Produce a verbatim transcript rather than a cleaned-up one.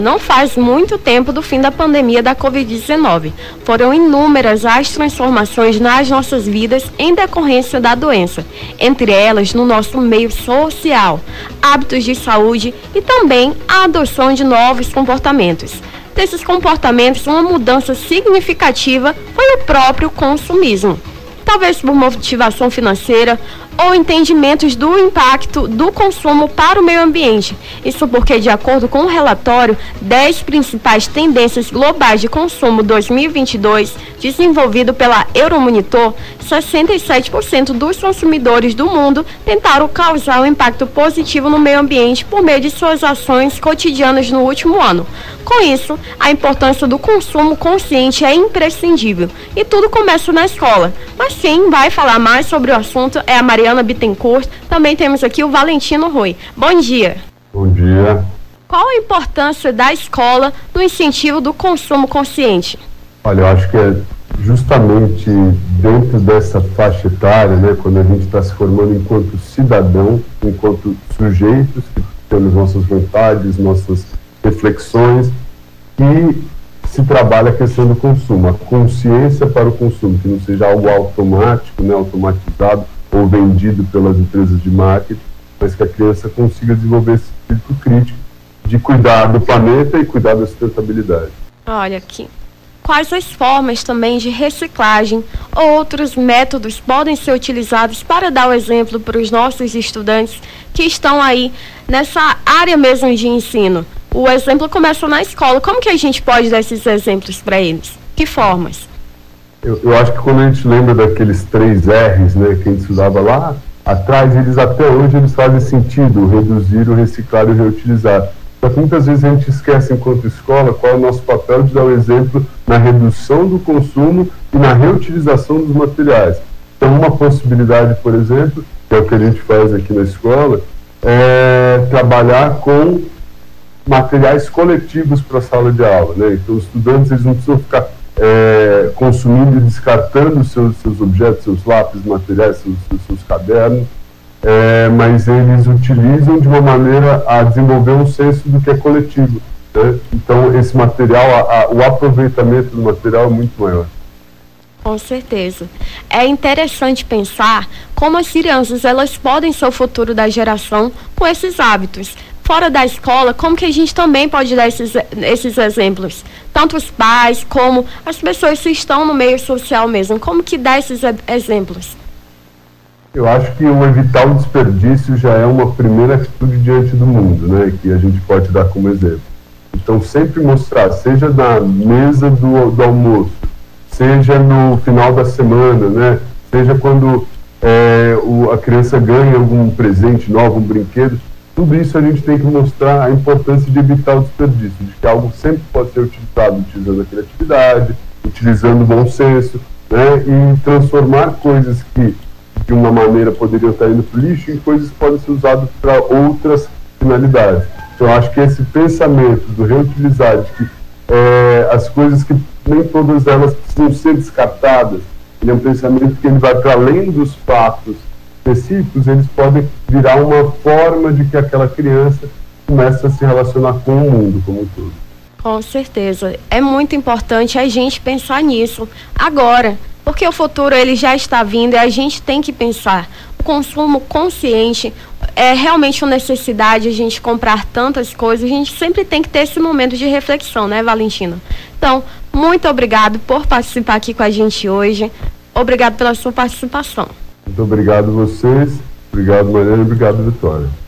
Não faz muito tempo do fim da pandemia da covid dezenove. Foram inúmeras as transformações nas nossas vidas em decorrência da doença, entre elas no nosso meio social, hábitos de saúde e também a adoção de novos comportamentos. Desses comportamentos, uma mudança significativa foi o próprio consumismo. Talvez por motivação financeira ou entendimentos do impacto do consumo para o meio ambiente. Isso porque, de acordo com o relatório dez principais tendências globais de consumo dois mil e vinte e dois, desenvolvido pela Euromonitor, sessenta e sete por cento dos consumidores do mundo tentaram causar um impacto positivo no meio ambiente por meio de suas ações cotidianas no último ano. Com isso, a importância do consumo consciente é imprescindível e tudo começa na escola. Mas quem vai falar mais sobre o assunto é a Mariana Bittencourt. Também temos aqui o Valentino Rui. Bom dia. Bom dia. Qual a importância da escola no incentivo do consumo consciente? Olha, eu acho que é justamente dentro dessa faixa etária, né, quando a gente está se formando enquanto cidadão, enquanto sujeitos que temos nossas vontades, nossas reflexões, e se trabalha a questão do consumo, a consciência para o consumo, que não seja algo automático, né, automatizado ou vendido pelas empresas de marketing, mas que a criança consiga desenvolver esse espírito crítico de cuidar do planeta e cuidar da sustentabilidade. Olha aqui. Quais as formas também de reciclagem ou outros métodos podem ser utilizados para dar o exemplo para os nossos estudantes que estão aí nessa área mesmo de ensino? O exemplo começou na escola. Como que a gente pode dar esses exemplos para eles? Que formas? Eu, eu acho que quando a gente lembra daqueles três R's, né, que a gente estudava lá atrás, eles até hoje eles fazem sentido: o reduzir, o reciclar e o reutilizar. Só que muitas vezes a gente esquece, enquanto escola, qual é o nosso papel de dar o exemplo na redução do consumo e na reutilização dos materiais. Então, uma possibilidade, por exemplo, que é o que a gente faz aqui na escola, é trabalhar com materiais coletivos para a sala de aula, né? Então, os estudantes eles não precisam ficar é, consumindo e descartando seus, seus objetos, seus lápis, materiais, seus, seus, seus cadernos, é, mas eles utilizam de uma maneira a desenvolver um senso do que é coletivo, né? Então, esse material, a, a, o aproveitamento do material é muito maior. Com certeza. É interessante pensar como as crianças elas podem ser o futuro da geração com esses hábitos. Fora da escola, como que a gente também pode dar esses, esses exemplos? Tanto os pais como as pessoas que estão no meio social mesmo. Como que dá esses exemplos? Eu acho que o evitar o desperdício já é uma primeira atitude diante do mundo, né, que a gente pode dar como exemplo. Então, sempre mostrar, seja na mesa do, do almoço, seja no final da semana, né, seja quando é, o, a criança ganha algum presente novo, um brinquedo, tudo isso a gente tem que mostrar a importância de evitar o desperdício, de que algo sempre pode ser utilizado utilizando a criatividade, utilizando o bom senso, né, e transformar coisas que de uma maneira poderiam estar indo para o lixo em coisas que podem ser usadas para outras finalidades. Então, eu acho que esse pensamento do reutilizar, de que é, as coisas que nem todas elas precisam ser descartadas, ele é um pensamento que ele vai para além dos fatos específicos, eles podem virar uma forma de que aquela criança comece a se relacionar com o mundo como um todo. Com certeza. É muito importante a gente pensar nisso agora, porque o futuro ele já está vindo e a gente tem que pensar. O consumo consciente é realmente uma necessidade, a gente comprar tantas coisas, a gente sempre tem que ter esse momento de reflexão, né, Valentina? Então, muito obrigado por participar aqui com a gente hoje. Obrigado pela sua participação. Muito obrigado a vocês, obrigado Mariana, obrigado Vitória.